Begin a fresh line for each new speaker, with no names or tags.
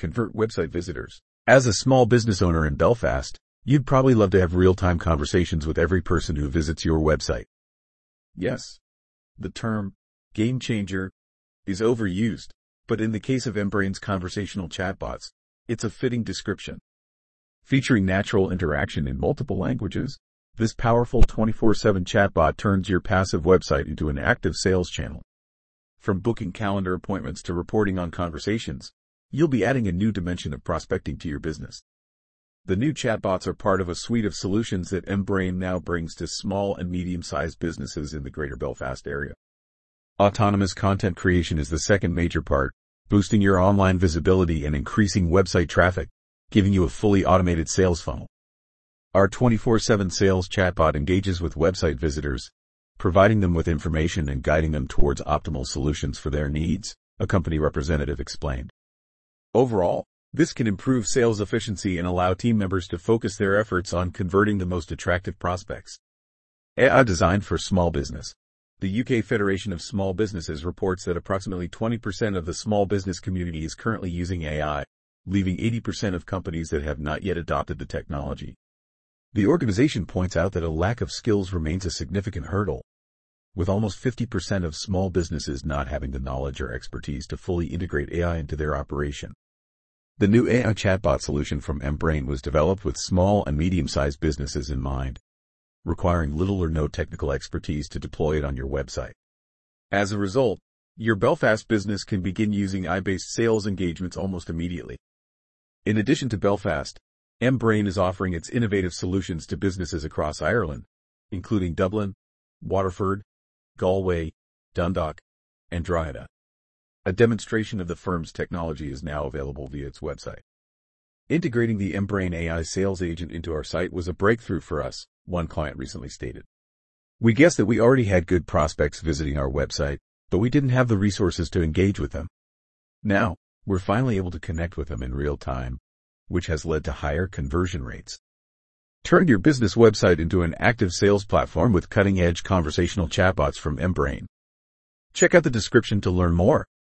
convert website visitors. As a small business owner in Belfast, you'd probably love to have real-time conversations with every person who visits your website. Yes, the term game changer is overused, but in the case of mBrain's conversational chatbots, it's a fitting description. Featuring natural interaction in multiple languages, this powerful 24/7 chatbot turns your passive website into an active sales channel. From booking calendar appointments to reporting on conversations, you'll be adding a new dimension of prospecting to your business. The new chatbots are part of a suite of solutions that mBrain now brings to small and medium-sized businesses in the Greater Belfast area. Autonomous content creation is the second major part, boosting your online visibility and increasing website traffic, giving you a fully automated sales funnel. Our 24/7 sales chatbot engages with website visitors, providing them with information and guiding them towards optimal solutions for their needs, a company representative explained. Overall, this can improve sales efficiency and allow team members to focus their efforts on converting the most attractive prospects. AI designed for small business. The UK Federation of Small Businesses reports that approximately 20% of the small business community is currently using AI, leaving 80% of companies that have not yet adopted the technology. The organization points out that a lack of skills remains a significant hurdle, with almost 50% of small businesses not having the knowledge or expertise to fully integrate AI into their operation. The new AI chatbot solution from mBrain was developed with small and medium-sized businesses in mind, requiring little or no technical expertise to deploy it on your website. As a result, your Belfast business can begin using AI-based sales engagements almost immediately. In addition to Belfast, mBrain is offering its innovative solutions to businesses across Ireland, including Dublin, Waterford, Galway, Dundalk, and Drogheda. A demonstration of the firm's technology is now available via its website. Integrating the mBrain AI sales agent into our site was a breakthrough for us, one client recently stated. We guessed that we already had good prospects visiting our website, but we didn't have the resources to engage with them. Now, we're finally able to connect with them in real time, which has led to higher conversion rates. Turn your business website into an active sales platform with cutting-edge conversational chatbots from mBrain. Check out the description to learn more.